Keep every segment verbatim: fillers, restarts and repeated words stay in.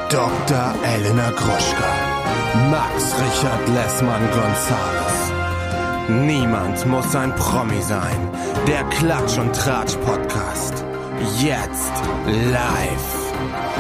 Doktor Elena Gruschka, Max Richard Lessmann-Gonzales. Niemand muss ein Promi sein. Der Klatsch und Tratsch Podcast. Jetzt live.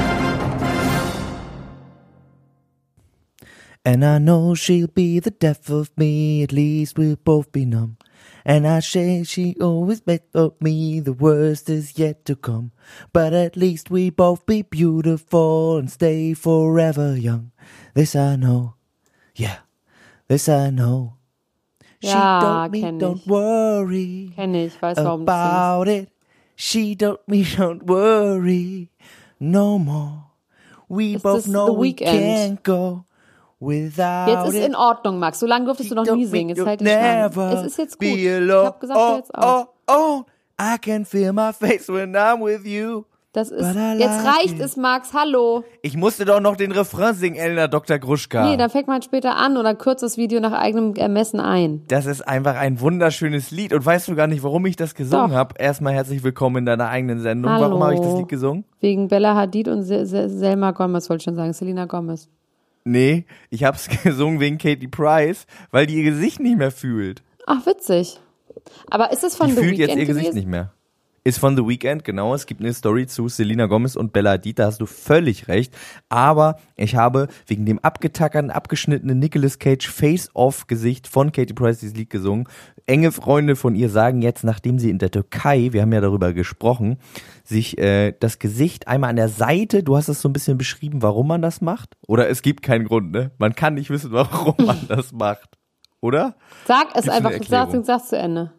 And I know she'll be the death of me, at least we'll both be numb. And I say she always bet for me, the worst is yet to come. But at least we both be beautiful and stay forever young. This I know, yeah, this I know. She Ja, don't me, kenn don't ich. worry Kenn ich, weiß warum du about it. She don't me, don't worry no more. We Ist both das know The we Weeknd? can't go without Jetzt ist it. in Ordnung, Max. So lange durftest du noch nie singen. Jetzt halt die Schweine. Es ist jetzt gut. Ich hab gesagt, oh, jetzt auch. Oh, oh, I can feel my face when I'm with you. Das ist, But I jetzt like reicht it. es, Max. Hallo. Ich musste doch noch den Refrain singen, Elena Doktor Gruschka. Nee, dann fängt man später an oder kürzt das Video nach eigenem Ermessen ein. Das ist einfach ein wunderschönes Lied. Und weißt du gar nicht, warum ich das gesungen Doch. habe? Erstmal herzlich willkommen in deiner eigenen Sendung. Hallo. Warum habe ich das Lied gesungen? Wegen Bella Hadid und Se Se Selma Gomez, wollte ich schon sagen. Selena Gomez. Nee, ich habe es gesungen wegen Katie Price, weil die ihr Gesicht nicht mehr fühlt. Ach, witzig. Aber ist es von Die The fühlt Weeknd jetzt ihr Gesicht gewesen? nicht mehr. Ist von The Weeknd, genau. Es gibt eine Story zu Selena Gomez und Bella Hadid, da hast du völlig recht. Aber ich habe wegen dem abgetackerten, abgeschnittenen Nicolas Cage Face-Off-Gesicht von Katie Price dieses Lied gesungen. Enge Freunde von ihr sagen jetzt, nachdem sie in der Türkei, wir haben ja darüber gesprochen, sich äh, das Gesicht einmal an der Seite, du hast es so ein bisschen beschrieben, warum man das macht. Oder es gibt keinen Grund, ne? Man kann nicht wissen, warum man das macht. Oder? Sag es Gibt's eine einfach, sag Erklärung? sag's zu Ende.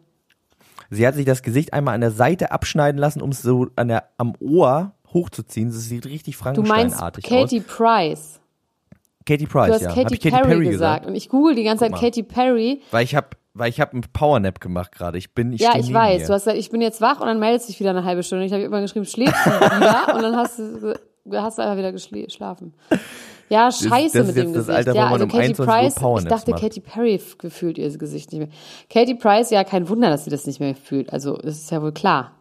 Sie hat sich das Gesicht einmal an der Seite abschneiden lassen, um es so an der, am Ohr hochzuziehen. Das sieht richtig Du meinst Frankensteinartig Katie aus. Price. Katie Price, Du hast ja. Katy, Hab ich Katy Perry, Perry gesagt. gesagt? Und ich google die ganze Guck Zeit mal. Katy Perry. Weil ich habe weil ich hab einen Powernap gemacht gerade. Ich bin, ich Ja, steh ich neben weiß. Dir. Du hast gesagt, ich bin jetzt wach und dann meldest dich wieder eine halbe Stunde. Ich habe immer geschrieben, schläfst du wieder? Und dann hast du, hast du einfach wieder geschlafen. Ja, scheiße das ist mit jetzt dem das Gesicht. Alter, wo ja, man also um Katy einundzwanzig Uhr Price, ich Powernaps dachte, macht. Katy Perry f- gefühlt ihr Gesicht nicht mehr. Katy Price, ja, kein Wunder, dass sie das nicht mehr fühlt. Also, das ist ja wohl klar.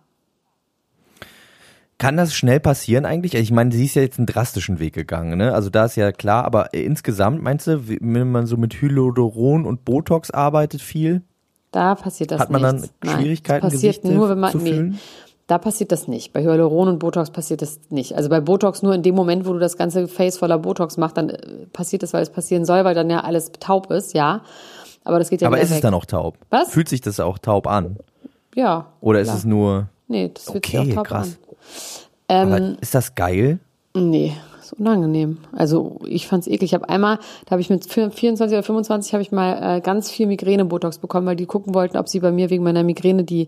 Kann das schnell passieren eigentlich? Ich meine, sie ist ja jetzt einen drastischen Weg gegangen, ne? Also da ist ja klar, aber insgesamt, meinst du, wenn man so mit Hyaluron und Botox arbeitet viel, Da passiert das hat man nichts. dann Schwierigkeiten, Nein, das passiert Gesichter nur, wenn man, zu nee, fühlen? da passiert das nicht. Bei Hyaluron und Botox passiert das nicht. Also bei Botox nur in dem Moment, wo du das ganze Face voller Botox machst, dann äh, passiert das, weil es passieren soll, weil dann ja alles taub ist, ja. Aber das geht ja Aber wieder ist es weg. dann auch taub? Was? Fühlt sich das auch taub an? Ja. Oder ist klar. es nur, Nee, das fühlt sich okay, auch taub krass. an. Ähm, aber ist das geil? Nee, ist unangenehm. Also ich fand's eklig. Ich habe einmal, da habe ich mit vierundzwanzig oder fünfundzwanzig habe ich mal äh, ganz viel Migräne-Botox bekommen, weil die gucken wollten, ob sie bei mir wegen meiner Migräne die,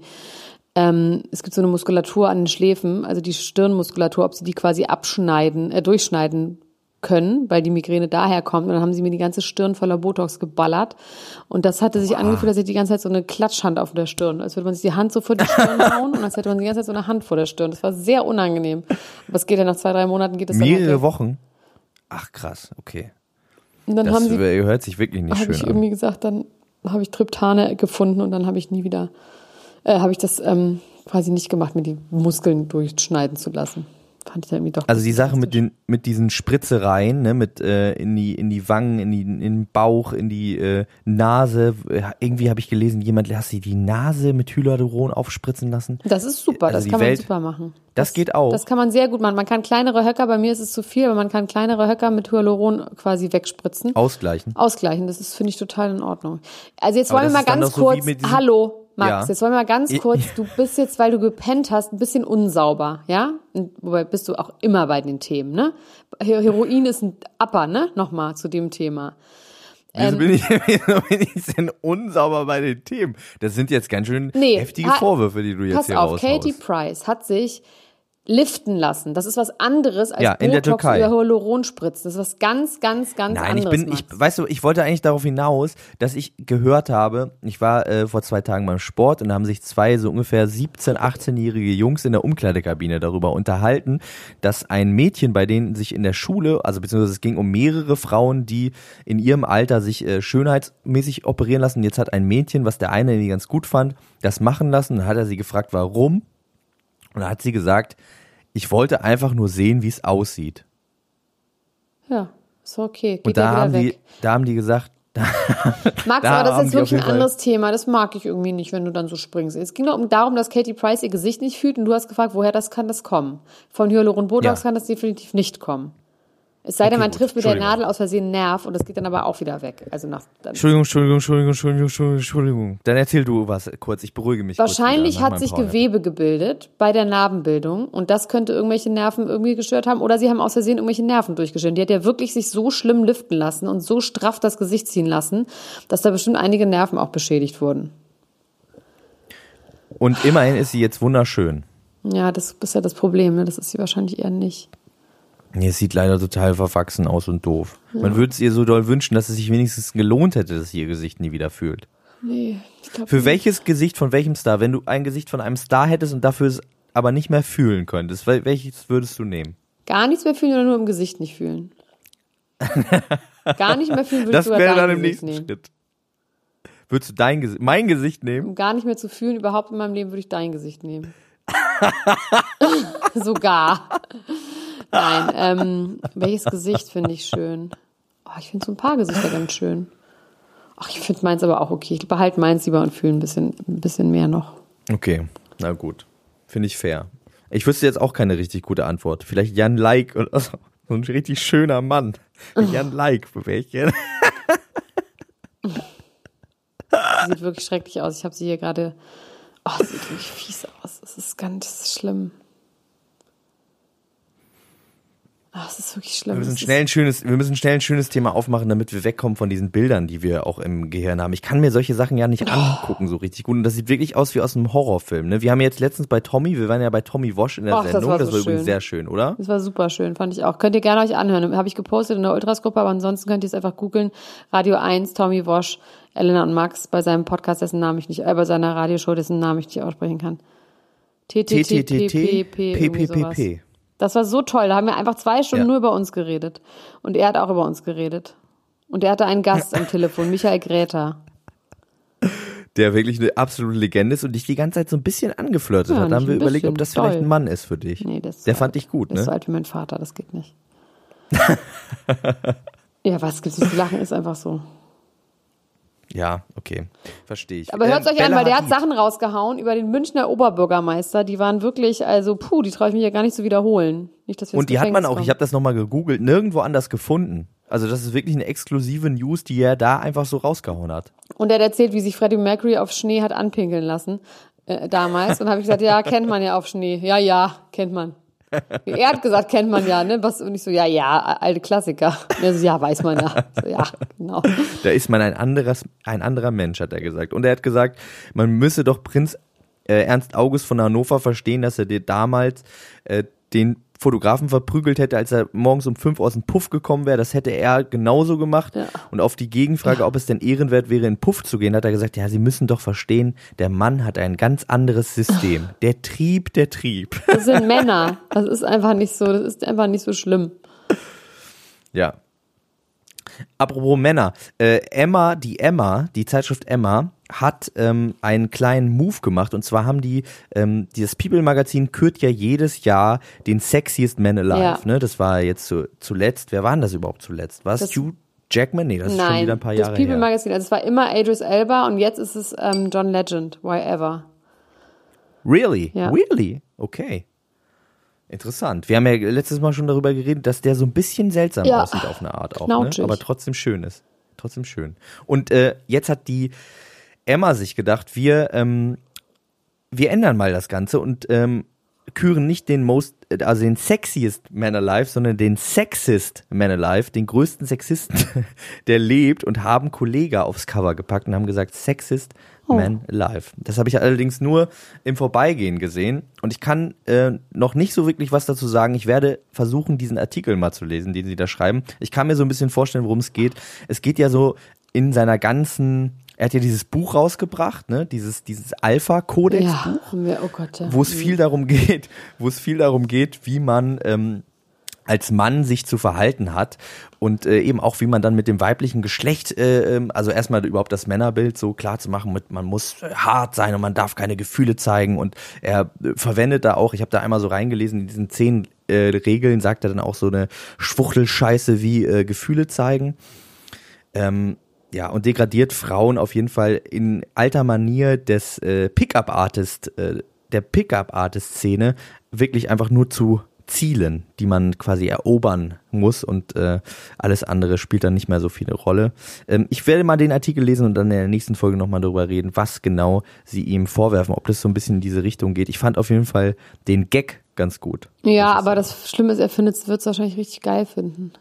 ähm, es gibt so eine Muskulatur an den Schläfen, also die Stirnmuskulatur, ob sie die quasi abschneiden, äh, durchschneiden können, weil die Migräne daher kommt. Und dann haben sie mir die ganze Stirn voller Botox geballert. Und das hatte sich angefühlt, als hätte ich die ganze Zeit so eine Klatschhand auf der Stirn. Als würde man sich die Hand so vor die Stirn hauen und als hätte man die ganze Zeit so eine Hand vor der Stirn. Das war sehr unangenehm. Aber es geht ja nach zwei, drei Monaten geht es dann halt Mehrere weg. Wochen? Ach krass, okay. Und dann Das haben sie, hört sich wirklich nicht habe schön ich an. irgendwie gesagt, dann habe ich Triptane gefunden und dann habe ich nie wieder, äh, habe ich das ähm, quasi nicht gemacht, mir die Muskeln durchschneiden zu lassen. Fand ich ja irgendwie doch. Also die Sache mit den mit diesen Spritzereien, ne, mit äh, in die in die Wangen, in die in den Bauch, in die äh, Nase. Äh, irgendwie habe ich gelesen, jemand hat sich die Nase mit Hyaluron aufspritzen lassen. Das ist super, Also das die kann Welt- man super machen. Das geht auch. Das kann man sehr gut machen. Man kann kleinere Höcker, bei mir ist es zu viel, aber man kann kleinere Höcker mit Hyaluron quasi wegspritzen. Ausgleichen. Ausgleichen, das ist, finde ich, total in Ordnung. Also jetzt Aber wollen wir das mal ist dann ganz doch so wie kurz, mit diesem- hallo Max, Ja. jetzt wollen wir mal ganz Ich- kurz, du bist jetzt, weil du gepennt hast, ein bisschen unsauber, ja? Und wobei bist du auch immer bei den Themen, ne? Her- Heroin ist ein Upper, ne? Nochmal zu dem Thema. Wieso Ähm, bin ich, wieso bin ich denn unsauber bei den Themen? Das sind jetzt ganz schön Nee, heftige ha- Vorwürfe, die du jetzt Pass hier auf, raushaust. Katy Price hat sich liften lassen. Das ist was anderes als Ja, in der Botox Türkei. oder Hyaluronspritzen. Das ist was ganz, ganz, ganz Nein, ich anderes. bin, ich, Max. weißt du, ich wollte eigentlich darauf hinaus, dass ich gehört habe, ich war äh, vor zwei Tagen beim Sport und da haben sich zwei so ungefähr siebzehn-, achtzehnjährige Jungs in der Umkleidekabine darüber unterhalten, dass ein Mädchen, bei denen sich in der Schule, also beziehungsweise es ging um mehrere Frauen, die in ihrem Alter sich äh, schönheitsmäßig operieren lassen. Jetzt hat ein Mädchen, was der eine die ganz gut fand, das machen lassen. Dann hat er sie gefragt, warum? Und dann hat sie gesagt, ich wollte einfach nur sehen, wie es aussieht. Ja, ist okay. Geht Und da ja wieder haben weg. die, da haben die gesagt, Max, da aber das haben ist die auf wirklich ein jeden Fall- anderes Thema. Das mag ich irgendwie nicht, wenn du dann so springst. Es ging doch um darum, dass Katie Price ihr Gesicht nicht fühlt und du hast gefragt, woher das kann das kommen. Von Hyaluron-Botox Ja. kann das definitiv nicht kommen. Es sei denn, Okay, man gut. trifft mit der Entschuldigung. Nadel aus Versehen einen Nerv und das geht dann aber auch wieder weg. Also nach, dann Entschuldigung, Entschuldigung, Entschuldigung, Entschuldigung, Entschuldigung, Entschuldigung. Dann erzähl du was kurz, ich beruhige mich Wahrscheinlich kurz wieder nach hat meinem sich Powernap. Gewebe gebildet bei der Narbenbildung und das könnte irgendwelche Nerven irgendwie gestört haben oder sie haben aus Versehen irgendwelche Nerven durchgeschnitten. Die hat ja wirklich sich so schlimm liften lassen und so straff das Gesicht ziehen lassen, dass da bestimmt einige Nerven auch beschädigt wurden. Und immerhin ist sie jetzt wunderschön. Ja, das ist ja das Problem, ne? Das ist sie wahrscheinlich eher nicht. Nee, es sieht leider total verwachsen aus und doof. Man würde es ihr so doll wünschen, dass es sich wenigstens gelohnt hätte, dass sie ihr Gesicht nie wieder fühlt. Nee, ich glaube Für welches Gesicht von welchem Star? Wenn du ein Gesicht von einem Star hättest und dafür es aber nicht mehr fühlen könntest, wel- welches würdest du nehmen? gar nichts mehr fühlen oder nur im Gesicht nicht fühlen? Gar nicht mehr fühlen würde ich Das sogar wäre dein dann im Gesicht nächsten nehmen. Schritt. Würdest du dein Gesicht, mein Gesicht nehmen? Um gar nicht mehr zu fühlen, überhaupt in meinem Leben, würde ich dein Gesicht nehmen. Sogar. Nein, ähm, welches Gesicht finde ich schön? Oh, ich finde so ein paar Gesichter ganz schön. Ach, ich finde meins aber auch okay. Ich behalte meins lieber und fühle ein bisschen, ein bisschen mehr noch. Okay, na gut. Finde ich fair. Ich wüsste jetzt auch keine richtig gute Antwort. Vielleicht Jan Like oder so. So ein richtig schöner Mann. Jan Like, für welche? Sie sieht wirklich schrecklich aus. Ich habe sie hier gerade... Oh, sie sieht wirklich fies aus. Es ist ganz schlimm. Ach, es ist wirklich schlimm. Wir müssen Es schnell ein schönes, wir müssen schnell ein schönes Thema aufmachen, damit wir wegkommen von diesen Bildern, die wir auch im Gehirn haben. Ich kann mir solche Sachen ja nicht angucken so richtig gut. Und das sieht wirklich aus wie aus einem Horrorfilm. Ne? Wir haben jetzt letztens bei Tommy, wir waren ja bei Tommy Walsh in der Ach, das Sendung. war Das so war übrigens schön. sehr schön, oder? Das war super schön, fand ich auch. Könnt ihr gerne euch anhören. Habe ich gepostet in der Ultras-Gruppe, aber ansonsten könnt ihr es einfach googeln. Radio eins, Tommy Walsh, Elena und Max bei seinem Podcast, dessen Namen ich nicht, äh, bei seiner Radioshow, dessen Namen ich nicht aussprechen kann. T T T P P P, irgendwie sowas. Das war so toll. Da haben wir einfach zwei Stunden Ja. nur über uns geredet. Und er hat auch über uns geredet. Und er hatte einen Gast am Telefon, Michael Gräter. Der wirklich eine absolute Legende ist und dich die ganze Zeit so ein bisschen angeflirtet Ja, hat. Da haben nicht wir ein überlegt, bisschen. ob das Toll. vielleicht ein Mann ist für dich. Nee, das ist Der so fand alt. dich gut, Das ist so ne? alt wie mein Vater, das geht nicht. Ja, was gibt's nicht zu lachen, ist einfach so. Ja, okay. Verstehe ich. Aber hört's Ähm, euch an, Bella weil der hat Hadid. Sachen rausgehauen über den Münchner Oberbürgermeister. Die waren wirklich, also puh, die traue ich mir ja gar nicht zu wiederholen. Nicht, dass wir Und ins die hat man Gefängnis auch, kommen. ich habe das nochmal gegoogelt, nirgendwo anders gefunden. Also das ist wirklich eine exklusive News, die er da einfach so rausgehauen hat. Und er hat erzählt, wie sich Freddie Mercury auf Schnee hat anpinkeln lassen äh, damals. Und habe ich gesagt, ja, kennt man ja auf Schnee. Ja, ja, kennt man. Er hat gesagt, kennt man ja, ne? Was, und ich so, ja, ja, alte Klassiker. Und er so, ja, weiß man ja. So, ja, genau. Da ist man ein anderes, ein anderer Mensch, hat er gesagt. Und er hat gesagt, man müsse doch Prinz äh, Ernst August von Hannover verstehen, dass er dir damals äh, den Fotografen verprügelt hätte, als er morgens um fünf aus dem Puff gekommen wäre. Das hätte er genauso gemacht. Ja. Und auf die Gegenfrage, ob es denn ehrenwert wäre, in den Puff zu gehen, hat er gesagt, ja, Sie müssen doch verstehen, der Mann hat ein ganz anderes System. Der Trieb, der Trieb. Das sind Männer. Das ist einfach nicht so, das ist einfach nicht so schlimm. Ja. Apropos Männer, äh, Emma, die Emma, die Zeitschrift Emma, hat ähm, einen kleinen Move gemacht und zwar haben die, ähm, dieses People-Magazin kürt ja jedes Jahr den Sexiest Man Alive, Ja. ne? Das war jetzt zu, zuletzt, wer war denn das überhaupt zuletzt? War es Das- Hugh Jackman? Nee, das ist schon Nein, wieder ein paar das Jahre People her. Magazine, also es war immer Idris Elba und jetzt ist es ähm, John Legend, why ever. Really? Ja. Really? Okay. Interessant. Wir haben ja letztes Mal schon darüber geredet, dass der so ein bisschen seltsam Ja. aussieht auf eine Art auch, ne? Knautschig. Aber trotzdem schön ist. Trotzdem schön. Und äh, jetzt hat die Emma sich gedacht, wir, ähm, wir ändern mal das Ganze und ähm, küren nicht den most, also den sexiest Man Alive, sondern den sexist Man Alive, den größten Sexisten, der lebt, und haben Kollega aufs Cover gepackt und haben gesagt, Sexist Oh. Man Alive. Das habe ich allerdings nur im Vorbeigehen gesehen und ich kann äh, noch nicht so wirklich was dazu sagen. Ich werde versuchen, diesen Artikel mal zu lesen, den sie da schreiben. Ich kann mir so ein bisschen vorstellen, worum es geht. Es geht ja so in seiner ganzen, er hat ja dieses Buch rausgebracht, ne, dieses dieses Alpha-Kodex-Buch, Ja, haben wir, oh Gott, ja. wo es viel darum geht, wo es viel darum geht, wie man ähm, als Mann sich zu verhalten hat und äh, eben auch, wie man dann mit dem weiblichen Geschlecht, äh, ähm, also erstmal überhaupt das Männerbild so klar zu machen, mit man muss hart sein und man darf keine Gefühle zeigen, und er äh, verwendet da auch, ich habe da einmal so reingelesen in diesen zehn äh, Regeln sagt er dann auch so eine Schwuchtelscheiße wie äh, Gefühle zeigen. Ähm, ja, und degradiert Frauen auf jeden Fall in alter Manier des äh, Pickup-Artist, äh, der Pickup-Artist-Szene wirklich einfach nur zu Zielen, die man quasi erobern muss und äh, alles andere spielt dann nicht mehr so viel eine Rolle. Ähm, ich werde mal den Artikel lesen und dann in der nächsten Folge nochmal darüber reden, was genau sie ihm vorwerfen, ob das so ein bisschen in diese Richtung geht. Ich fand auf jeden Fall den Gag ganz gut. Ja, aber das Schlimme ist, er findet, wird es wahrscheinlich richtig geil finden.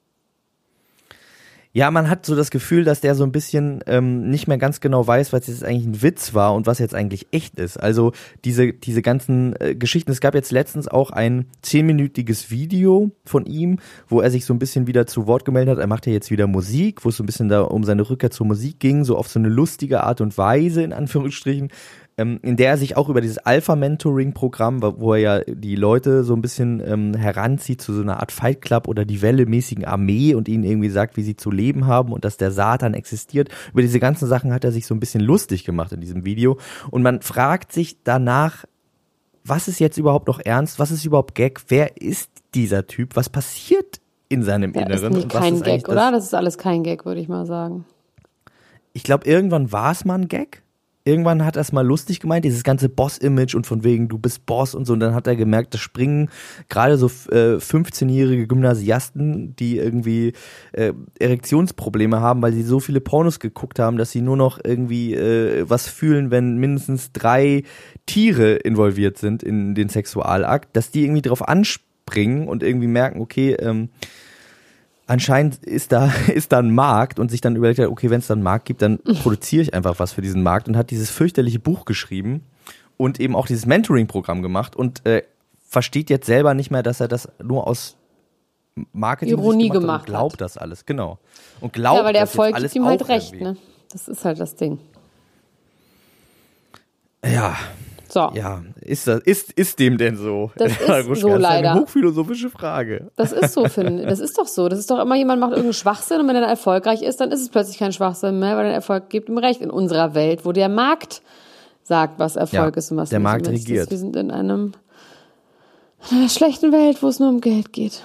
Ja, man hat so das Gefühl, dass der so ein bisschen ähm, nicht mehr ganz genau weiß, was jetzt eigentlich ein Witz war und was jetzt eigentlich echt ist. Also diese diese ganzen äh, Geschichten. Es gab jetzt letztens auch ein zehnminütiges Video von ihm, wo er sich so ein bisschen wieder zu Wort gemeldet hat. Er macht ja jetzt wieder Musik, wo es so ein bisschen da um seine Rückkehr zur Musik ging, so auf so eine lustige Art und Weise, in Anführungsstrichen. Ähm, in der er sich auch über dieses Alpha-Mentoring-Programm, wo er ja die Leute so ein bisschen ähm, heranzieht zu so einer Art Fight Club oder die Welle-mäßigen Armee und ihnen irgendwie sagt, wie sie zu leben haben und dass der Satan existiert. Über diese ganzen Sachen hat er sich so ein bisschen lustig gemacht in diesem Video. Und man fragt sich danach, was ist jetzt überhaupt noch ernst? Was ist überhaupt Gag? Wer ist dieser Typ? Was passiert in seinem ja, Inneren? Das ist nicht kein Gag, das? oder? Das ist alles kein Gag, würde ich mal sagen. Ich glaube, irgendwann war es mal ein Gag. Irgendwann hat er es mal lustig gemeint, dieses ganze Boss-Image und von wegen, du bist Boss und so. Und dann hat er gemerkt, da springen gerade so äh, fünfzehnjährige Gymnasiasten, die irgendwie äh, Erektionsprobleme haben, weil sie so viele Pornos geguckt haben, dass sie nur noch irgendwie äh, was fühlen, wenn mindestens drei Tiere involviert sind in den Sexualakt, dass die irgendwie drauf anspringen und irgendwie merken, okay, ähm, anscheinend ist da ist da ein Markt und sich dann überlegt hat, okay, wenn es da einen Markt gibt, dann produziere ich einfach was für diesen Markt und hat dieses fürchterliche Buch geschrieben und eben auch dieses Mentoring-Programm gemacht und äh, versteht jetzt selber nicht mehr, dass er das nur aus Marketing Ironie gemacht, gemacht hat und glaubt hat. das alles, genau. Und glaubt, ja, weil der das Erfolg jetzt alles gibt ihm halt auch recht, irgendwie. ne? Das ist halt das Ding. Ja. So. Ja, ist das ist ist dem denn so? Das ist Ruschka, so das ist eine leider. hochphilosophische Frage. Das ist so, finde ich. Das ist doch so. Das ist doch immer, jemand macht irgendeinen Schwachsinn und wenn er dann erfolgreich ist, dann ist es plötzlich kein Schwachsinn mehr, weil der Erfolg gibt ihm recht in unserer Welt, wo der Markt sagt, was Erfolg Ja, ist und was der nicht. Markt Und das- regiert. Wir sind in einem in einer schlechten Welt, wo es nur um Geld geht.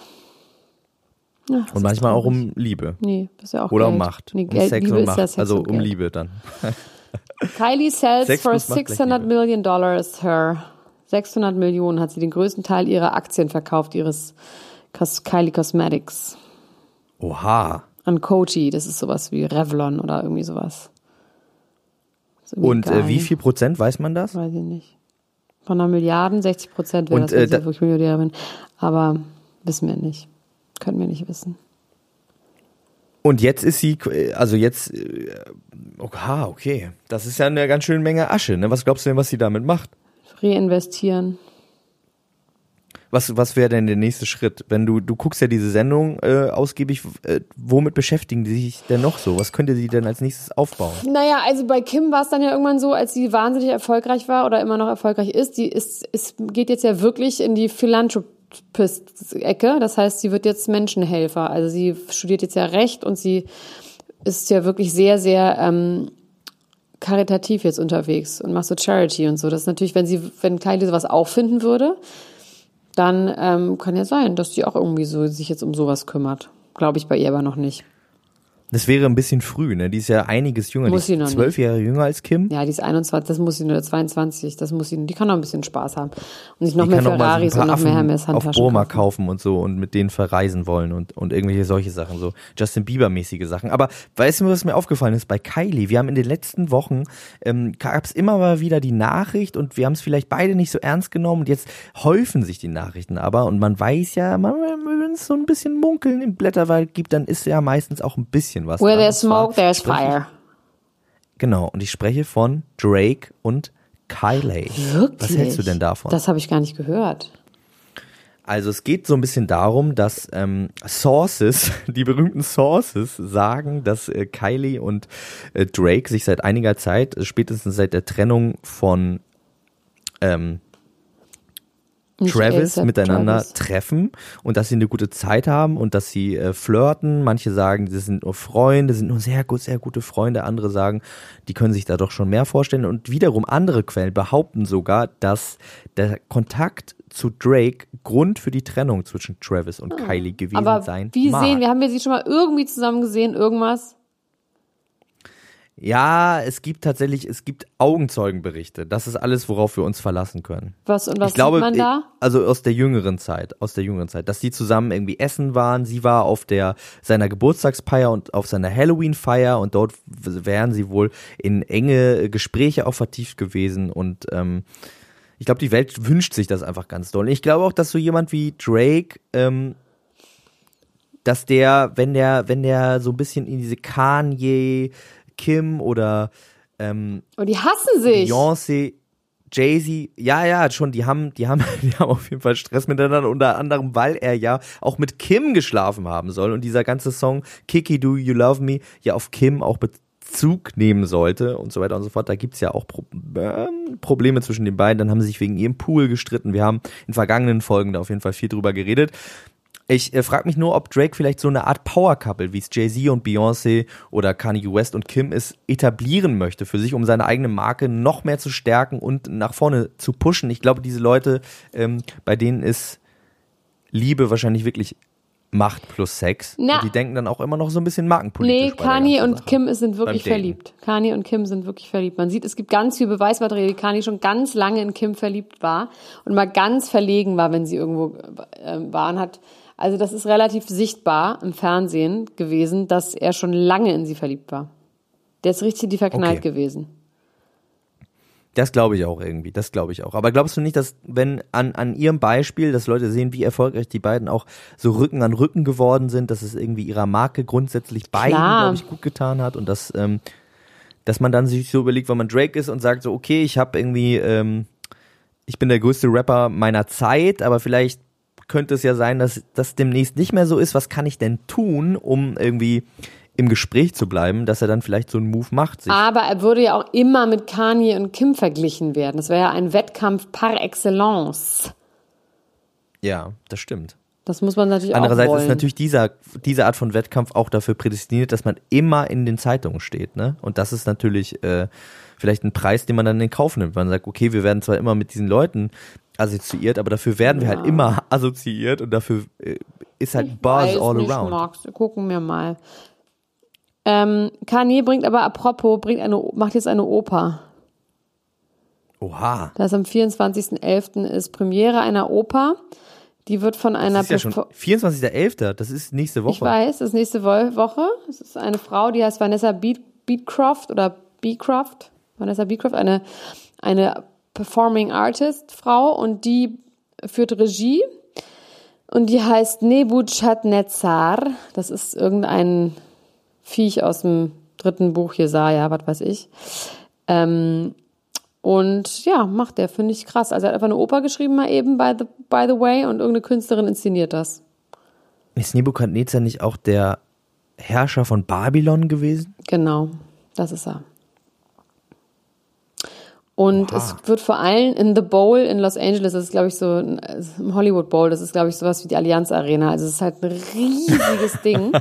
Ja, das Und ist manchmal auch traurig. um Liebe. Nee, das ist ja auch Oder Geld. um Macht. Nee, um Geld, Sex Liebe und ist Macht. ja Sex also und um Geld. Liebe dann. Kylie sells Sex for plus Macht gleich sixhundred Liebe. million dollars her. sechshundert Millionen hat sie den größten Teil ihrer Aktien verkauft, ihres Cos- Kylie Cosmetics. Oha. An Coty, das ist sowas wie Revlon oder irgendwie sowas. Ist irgendwie Und geil. äh, wie viel Prozent, weiß man das? Weiß ich nicht. Von einer Milliarde, sechzig Prozent wäre Und, das, wenn äh, sie da- wirklich Milliardärin bin. Aber wissen wir nicht. Können wir nicht wissen. Und jetzt ist sie, also jetzt, äh, oha, okay. Das ist ja eine ganz schöne Menge Asche, ne? Was glaubst du denn, was sie damit macht? Reinvestieren. Was, was wäre denn der nächste Schritt? Wenn du, du guckst ja diese Sendung äh, ausgiebig, äh, womit beschäftigen die sich denn noch so? Was könnte sie denn als nächstes aufbauen? Naja, also bei Kim war es dann ja irgendwann so, als sie wahnsinnig erfolgreich war oder immer noch erfolgreich ist, die ist, es geht jetzt ja wirklich in die Philanthropist-Ecke. Das heißt, sie wird jetzt Menschenhelfer. Also sie studiert jetzt ja Recht und sie ist ja wirklich sehr, sehr ähm, karitativ jetzt unterwegs und macht so Charity und so. Das ist natürlich, wenn sie, wenn Kylie sowas auch finden würde, dann ähm, kann ja sein, dass die auch irgendwie so sich jetzt um sowas kümmert. Glaube ich bei ihr aber noch nicht. Das wäre ein bisschen früh, ne? Die ist ja einiges jünger. Muss die sie noch ist zwölf Jahre jünger als Kim. Ja, die ist einundzwanzig, das muss sie nur, zweiundzwanzig, das muss sie, die kann noch ein bisschen Spaß haben. Und sich noch Die mehr kann auch mal so ein Ferraris paar und noch mehr Affen Hermes auf Handtaschen Burma kaufen. kaufen und so und mit denen verreisen wollen und, und irgendwelche solche Sachen, so Justin Bieber-mäßige Sachen. Aber weißt du, was mir aufgefallen ist bei Kylie? Wir haben in den letzten Wochen, ähm, gab es immer mal wieder die Nachricht und wir haben es vielleicht beide nicht so ernst genommen und jetzt häufen sich die Nachrichten aber und man weiß ja, man, wenn es so ein bisschen Munkeln im Blätterwald gibt, dann ist ja meistens auch ein bisschen was. Where dran. there's Und zwar smoke, there's spreche ich- fire. Genau, und ich spreche von Drake und Kylie. Wirklich? Was hältst du denn davon? Das habe ich gar nicht gehört. Also es geht so ein bisschen darum, dass ähm, Sources, die berühmten Sources, sagen, dass äh, Kylie und äh, Drake sich seit einiger Zeit, äh, spätestens seit der Trennung von ähm, Nicht Travis A$AP miteinander Travis. treffen und dass sie eine gute Zeit haben und dass sie äh, flirten. Manche sagen, das sind nur Freunde, sind nur sehr gut, sehr gute Freunde. Andere sagen, die können sich da doch schon mehr vorstellen. Und wiederum andere Quellen behaupten sogar, dass der Kontakt zu Drake Grund für die Trennung zwischen Travis und Ah. Kylie gewesen Aber sein wie mag. sehen wir, haben wir sie schon mal irgendwie zusammen gesehen, irgendwas? Ja, es gibt tatsächlich, es gibt Augenzeugenberichte. Das ist alles, worauf wir uns verlassen können. Was und was ich glaube, sieht man da? Also aus der jüngeren Zeit, aus der jüngeren Zeit, dass die zusammen irgendwie essen waren. Sie war auf der seiner Geburtstagsfeier und auf seiner Halloween-Feier und dort wären sie wohl in enge Gespräche auch vertieft gewesen und ähm, ich glaube, die Welt wünscht sich das einfach ganz doll. Ich glaube auch, dass so jemand wie Drake, ähm, dass der, wenn der, wenn der so ein bisschen in diese Kanye, Kim oder ähm, Und die hassen sich. Beyoncé, Jay-Z, ja, ja, schon, die haben, die haben, die haben auf jeden Fall Stress miteinander, unter anderem, weil er ja auch mit Kim geschlafen haben soll und dieser ganze Song Kiki, Do You Love Me ja auf Kim auch Bezug nehmen sollte und so weiter und so fort. Da gibt's ja auch Pro- äh, Probleme zwischen den beiden. Dann haben sie sich wegen ihrem Pool gestritten. Wir haben in vergangenen Folgen da auf jeden Fall viel drüber geredet. Ich äh, frage mich nur, ob Drake vielleicht so eine Art Power-Couple, wie es Jay-Z und Beyoncé oder Kanye West und Kim ist, etablieren möchte für sich, um seine eigene Marke noch mehr zu stärken und nach vorne zu pushen. Ich glaube, diese Leute, ähm, bei denen ist Liebe wahrscheinlich wirklich Macht plus Sex. Na. Und die denken dann auch immer noch so ein bisschen markenpolitisch. Nee, bei der Kanye ganzen und Sache. Kim sind wirklich Beim Daten. verliebt. Kanye und Kim sind wirklich verliebt. Man sieht, es gibt ganz viel Beweismaterial, wie Kanye schon ganz lange in Kim verliebt war und mal ganz verlegen war, wenn sie irgendwo äh, waren hat. Also das ist relativ sichtbar im Fernsehen gewesen, dass er schon lange in sie verliebt war. Der ist richtig die verknallt Okay. gewesen. Das glaube ich auch irgendwie, das glaube ich auch. Aber glaubst du nicht, dass wenn an, an ihrem Beispiel, dass Leute sehen, wie erfolgreich die beiden auch so Rücken an Rücken geworden sind, dass es irgendwie ihrer Marke grundsätzlich beiden, Klar. glaube ich, gut getan hat und dass, ähm, dass man dann sich so überlegt, wenn man Drake ist und sagt so, okay, ich habe irgendwie, ähm, ich bin der größte Rapper meiner Zeit, aber vielleicht könnte es ja sein, dass das demnächst nicht mehr so ist. Was kann ich denn tun, um irgendwie im Gespräch zu bleiben, dass er dann vielleicht so einen Move macht? Sich Aber er würde ja auch immer mit Kanye und Kim verglichen werden. Das wäre ja ein Wettkampf par excellence. ja, das stimmt. Das muss man natürlich Andererseits auch wollen. ist natürlich dieser, diese Art von Wettkampf auch dafür prädestiniert, dass man immer in den Zeitungen steht, ne? Und das ist natürlich äh, vielleicht ein Preis, den man dann in Kauf nimmt. Man sagt, okay, wir werden zwar immer mit diesen Leuten assoziiert, aber dafür werden wir halt immer assoziiert und dafür äh, ist halt Buzz Weiß all nicht, around. Max. Gucken wir mal. Ähm, Kanye bringt aber apropos, bringt eine, macht jetzt eine Oper. Oha. Das ist am vierundzwanzigsten elften ist Premiere einer Oper. Die wird von einer Das ist ja schon Perfor- vierundzwanzigster elfter Das ist nächste Woche. Ich weiß, das ist nächste Wo- Woche. Es ist eine Frau, die heißt Vanessa Beat, Beatcroft oder Beecroft. Vanessa Beecroft, eine, eine Performing Artist Frau und die führt Regie und die heißt Nebuchadnezzar. Das ist irgendein Viech aus dem dritten Buch Jesaja, was weiß ich. Ähm, und ja, macht der, finde ich krass. Also er hat einfach eine Oper geschrieben mal eben, by the, by the way, und irgendeine Künstlerin inszeniert das. Ist Nebukadnezar nicht auch der Herrscher von Babylon gewesen? Genau, das ist er. Und Oha. es wird vor allem in The Bowl in Los Angeles, das ist glaube ich so, ein- im Hollywood Bowl, das ist glaube ich sowas wie die Allianz Arena, also es ist halt ein riesiges Ding.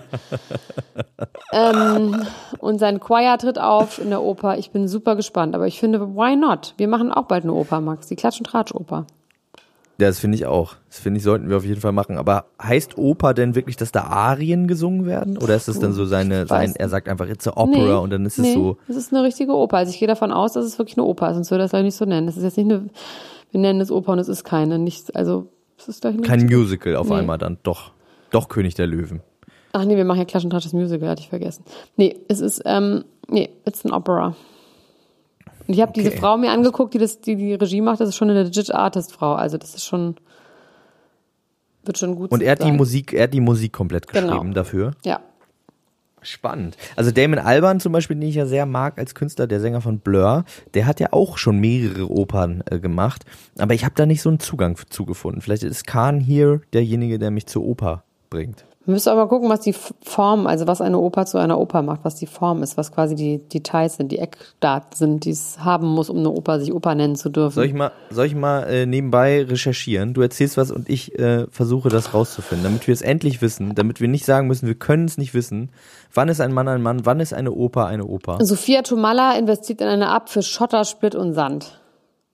ähm, und sein Choir tritt auf in der Oper, ich bin super gespannt, aber ich finde, why not? Wir machen auch bald eine Oper, Max, die Klatsch- und Tratsch-Oper. Ja, das finde ich auch. Das finde ich, sollten wir auf jeden Fall machen. Aber heißt Oper denn wirklich, dass da Arien gesungen werden? Oder ist es dann so seine, sein, er sagt einfach, it's a opera und dann ist es nee, so. es ist eine richtige Oper. Also ich gehe davon aus, dass es wirklich eine Oper ist, sonst würde das gleich nicht so nennen. Das ist jetzt nicht eine, wir nennen es Oper und es ist keine. Nichts, also es ist gleich eine Kein richtige- Musical auf Nee. einmal dann. Doch. Doch König der Löwen. Ach nee, wir machen ja Klatsch und Tratsch das Musical, hatte ich vergessen. Nee, es ist, ähm, nee, it's an Opera. Und ich habe diese Okay. Frau mir angeguckt, die das, die die Regie macht, das ist schon eine legit Artist-Frau. Also das ist schon, wird schon gut Und er hat die sein. Musik, er hat die Musik komplett geschrieben Genau. dafür. Ja. Spannend. Also Damon Albarn zum Beispiel, den ich ja sehr mag als Künstler, der Sänger von Blur, der hat ja auch schon mehrere Opern äh, gemacht, aber ich habe da nicht so einen Zugang zugefunden. Vielleicht ist Khan hier derjenige, der mich zur Oper bringt. Wir müssen aber gucken, was die Form, also was eine Oper zu einer Oper macht, was die Form ist, was quasi die Details sind, die Eckdaten sind, die es haben muss, um eine Oper sich Oper nennen zu dürfen. Soll ich mal, soll ich mal äh, nebenbei recherchieren? Du erzählst was und ich äh, versuche das rauszufinden, damit wir es endlich wissen, damit wir nicht sagen müssen, wir können es nicht wissen. Wann ist ein Mann ein Mann? Wann ist eine Oper eine Oper? Sophia Tomalla investiert in eine App für Schotter, Split und Sand.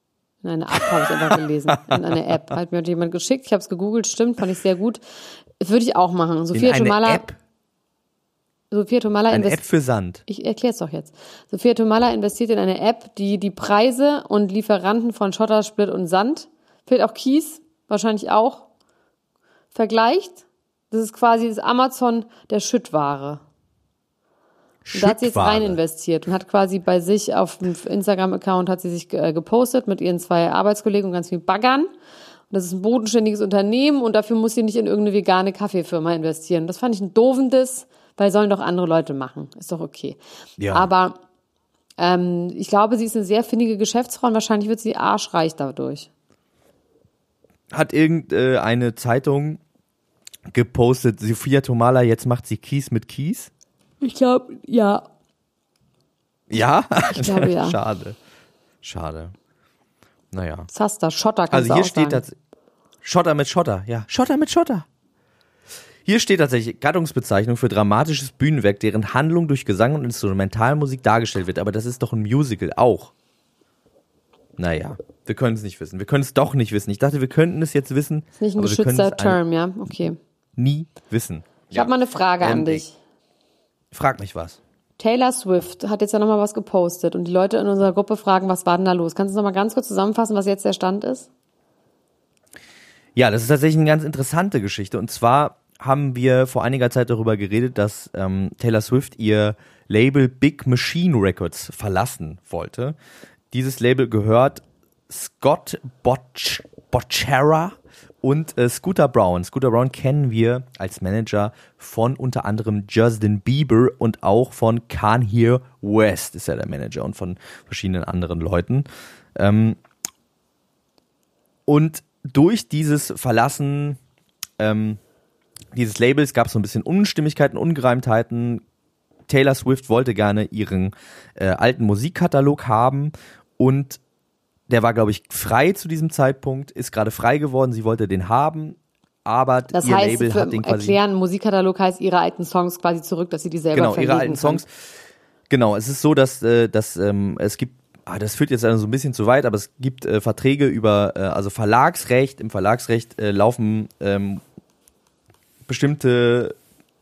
In einer App habe ich einfach gelesen. In einer App. Hat mir jemand geschickt, ich habe es gegoogelt, stimmt, fand ich sehr gut. Würde ich auch machen. Sophia In eine Tomalla. App? Sophia Tomalla Eine invest- App für Sand. Ich erkläre es doch jetzt. Sophia Tomalla investiert in eine App, die die Preise und Lieferanten von Schotter, Split und Sand, vielleicht auch Kies, wahrscheinlich auch, vergleicht. Das ist quasi das Amazon der Schüttware. Und da hat sie jetzt rein investiert und hat quasi bei sich auf dem Instagram-Account hat sie sich äh, gepostet mit ihren zwei Arbeitskollegen und ganz viel Baggern. Und das ist ein bodenständiges Unternehmen und dafür muss sie nicht in irgendeine vegane Kaffeefirma investieren. Das fand ich ein doofendes, weil sollen doch andere Leute machen. Ist doch okay. Ja. Aber ähm, ich glaube, sie ist eine sehr findige Geschäftsfrau und wahrscheinlich wird sie arschreich dadurch. Hat irgendeine Zeitung gepostet, Sophia Tomalla, jetzt macht sie Kies mit Kies? Ich glaube, ja. Ja? Ich glaube, ja. Schade. Schade. Naja. Zaster, Schotter kannst Also du hier auch steht sagen. das Schotter mit Schotter, ja. Schotter mit Schotter. Hier steht tatsächlich Gattungsbezeichnung für dramatisches Bühnenwerk, deren Handlung durch Gesang und Instrumentalmusik dargestellt wird. Aber das ist doch ein Musical auch. Naja, wir können es nicht wissen. Wir können es doch nicht wissen. Ich dachte, wir könnten es jetzt wissen. Ist nicht ein aber wir können geschützter es Term, ja? Okay. nie wissen. Ich habe mal eine Frage Ähm, an dich. Frag mich was. Taylor Swift hat jetzt ja nochmal was gepostet und die Leute in unserer Gruppe fragen, was war denn da los? Kannst du nochmal ganz kurz zusammenfassen, was jetzt der Stand ist? Ja, das ist tatsächlich eine ganz interessante Geschichte. Und zwar haben wir vor einiger Zeit darüber geredet, dass ähm, Taylor Swift ihr Label Big Machine Records verlassen wollte. Dieses Label gehört Scott Botch, Bocchera und äh, Scooter Braun. Scooter Braun kennen wir als Manager von unter anderem Justin Bieber und auch von Kanye West ist er der Manager und von verschiedenen anderen Leuten. Ähm, und durch dieses Verlassen ähm, dieses Labels gab es so ein bisschen Unstimmigkeiten, Ungereimtheiten. Taylor Swift wollte gerne ihren äh, alten Musikkatalog haben und der war, glaube ich, frei zu diesem Zeitpunkt, ist gerade frei geworden, sie wollte den haben, aber das ihr heißt, Label für hat den quasi... erklären, Musikkatalog heißt ihre alten Songs quasi zurück, dass sie die selber Genau, verlegen ihre alten kann. Songs. Genau, es ist so, dass, äh, dass ähm, es gibt, ah, das führt jetzt also so ein bisschen zu weit, aber es gibt äh, Verträge über, äh, also Verlagsrecht, im Verlagsrecht äh, laufen ähm, bestimmte,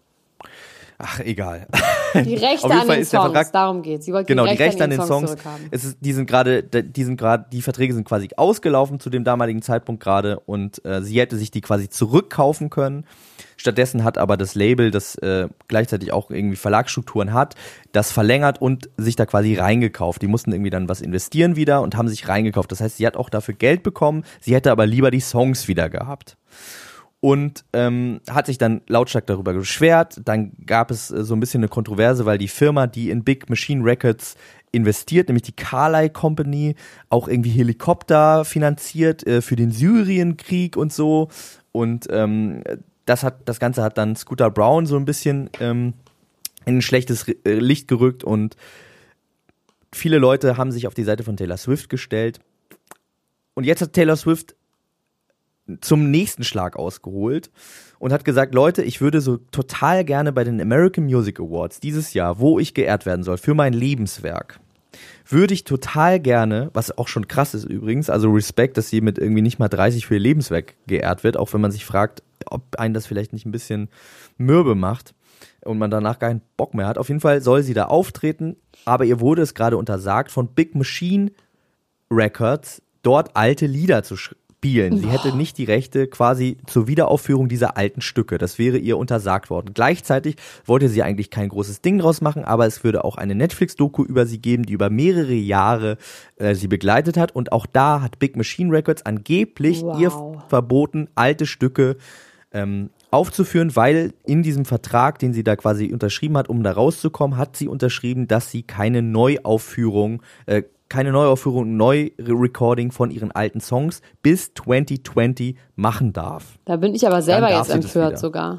ach egal. Die Rechte Auf jeden an Fall den ist der Songs, Vertrag, darum geht's. Sie wollte genau, die Rechte, die Rechte an den Songs, Songs, zurückhaben. es ist, die sind gerade, die sind gerade, die Verträge sind quasi ausgelaufen zu dem damaligen Zeitpunkt gerade und äh, sie hätte sich die quasi zurückkaufen können. Stattdessen hat aber das Label, das äh, gleichzeitig auch irgendwie Verlagsstrukturen hat, das verlängert und sich da quasi reingekauft. Die mussten irgendwie dann was investieren wieder und haben sich reingekauft. Das heißt, sie hat auch dafür Geld bekommen, sie hätte aber lieber die Songs wieder gehabt. Und ähm, hat sich dann lautstark darüber beschwert. Dann gab es äh, so ein bisschen eine Kontroverse, weil die Firma, die in Big Machine Records investiert, nämlich die Carlyle Company, auch irgendwie Helikopter finanziert äh, für den Syrienkrieg und so. Und ähm, das hat das Ganze hat dann Scooter Braun so ein bisschen ähm, in ein schlechtes äh, Licht gerückt und viele Leute haben sich auf die Seite von Taylor Swift gestellt. Und jetzt hat Taylor Swift zum nächsten Schlag ausgeholt und hat gesagt, Leute, ich würde so total gerne bei den American Music Awards dieses Jahr, wo ich geehrt werden soll für mein Lebenswerk, würde ich total gerne, was auch schon krass ist übrigens, also Respekt, dass sie mit irgendwie nicht mal dreißig für ihr Lebenswerk geehrt wird, auch wenn man sich fragt, ob einen das vielleicht nicht ein bisschen mürbe macht und man danach keinen Bock mehr hat. Auf jeden Fall soll sie da auftreten, aber ihr wurde es gerade untersagt, von Big Machine Records dort alte Lieder zu spielen. Sie hätte nicht die Rechte quasi zur Wiederaufführung dieser alten Stücke. Das wäre ihr untersagt worden. Gleichzeitig wollte sie eigentlich kein großes Ding draus machen, aber es würde auch eine Netflix-Doku über sie geben, die über mehrere Jahre äh, sie begleitet hat. Und auch da hat Big Machine Records angeblich Wow. ihr verboten, alte Stücke ähm, aufzuführen, weil in diesem Vertrag, den sie da quasi unterschrieben hat, um da rauszukommen, hat sie unterschrieben, dass sie keine Neuaufführung, äh, keine Neuaufführung, Neu-Recording von ihren alten Songs bis zwanzig zwanzig machen darf. Da bin ich aber selber Dann darf jetzt sie das empört wieder. sogar.